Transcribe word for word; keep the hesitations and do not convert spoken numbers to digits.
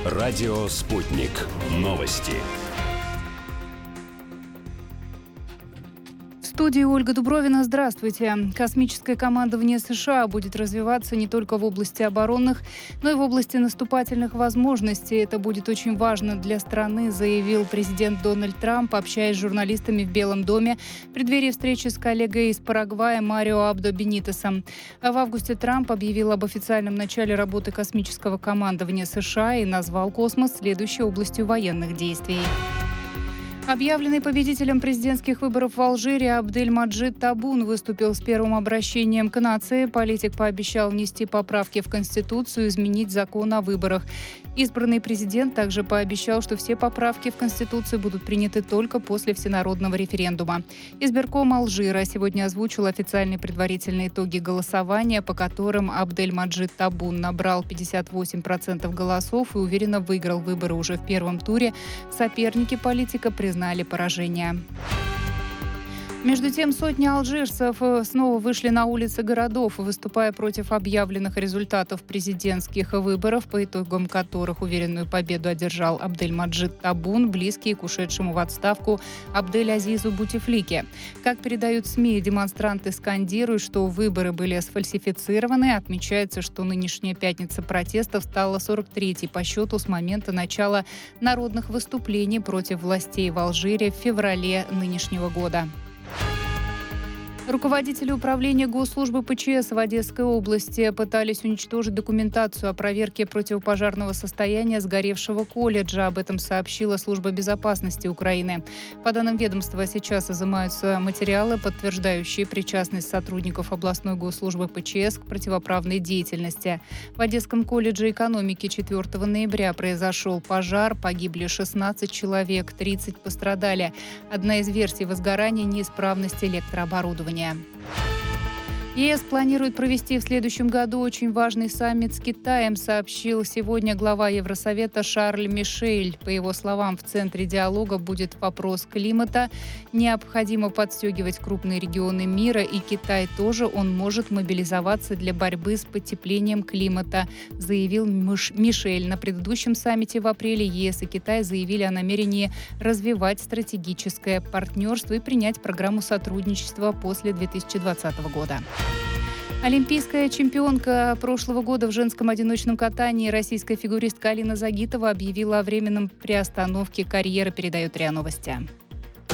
Радио «Спутник». Новости. В студии Ольга Дубровина. Здравствуйте. Космическое командование США будет развиваться не только в области оборонных, но и в области наступательных возможностей. Это будет очень важно для страны, заявил президент Дональд Трамп, общаясь с журналистами в Белом доме в преддверии встречи с коллегой из Парагвая Марио Абдо Бенитесом. В августе Трамп объявил об официальном начале работы космического командования США и назвал космос следующей областью военных действий. Объявленный победителем президентских выборов в Алжире Абдель-Маджид Табун выступил с первым обращением к нации. Политик пообещал внести поправки в Конституцию и изменить закон о выборах. Избранный президент также пообещал, что все поправки в Конституцию будут приняты только после всенародного референдума. Избирком Алжира сегодня озвучил официальные предварительные итоги голосования, по которым Абдель-Маджид Табун набрал пятьдесят восемь процентов голосов и уверенно выиграл выборы уже в первом туре. Соперники политика признали поражение. Между тем, сотни алжирцев снова вышли на улицы городов, выступая против объявленных результатов президентских выборов, по итогам которых уверенную победу одержал Абдель-Маджид Табун, близкий к ушедшему в отставку Абдель-Азизу Бутефлике. Как передают СМИ, демонстранты скандируют, что выборы были сфальсифицированы. Отмечается, что нынешняя пятница протестов стала сорок третьей по счету с момента начала народных выступлений против властей в Алжире в феврале нынешнего года. Руководители управления госслужбы ПЧС в Одесской области пытались уничтожить документацию о проверке противопожарного состояния сгоревшего колледжа. Об этом сообщила Служба безопасности Украины. По данным ведомства, сейчас изымаются материалы, подтверждающие причастность сотрудников областной госслужбы ПЧС к противоправной деятельности. В Одесском колледже экономики четвёртого ноября произошел пожар, погибли шестнадцать человек, тридцать пострадали. Одна из версий возгорания – неисправность электрооборудования. ЕС планирует провести в следующем году очень важный саммит с Китаем, сообщил сегодня глава Евросовета Шарль Мишель. По его словам, в центре диалога будет вопрос климата. Необходимо подстегивать крупные регионы мира, и Китай тоже, он может мобилизоваться для борьбы с потеплением климата, заявил Мишель. На предыдущем саммите в апреле ЕС и Китай заявили о намерении развивать стратегическое партнерство и принять программу сотрудничества после две тысячи двадцатого года. Олимпийская чемпионка прошлого года в женском одиночном катании, российская фигуристка Алина Загитова, объявила о временном приостановке карьеры, передает РИА Новости.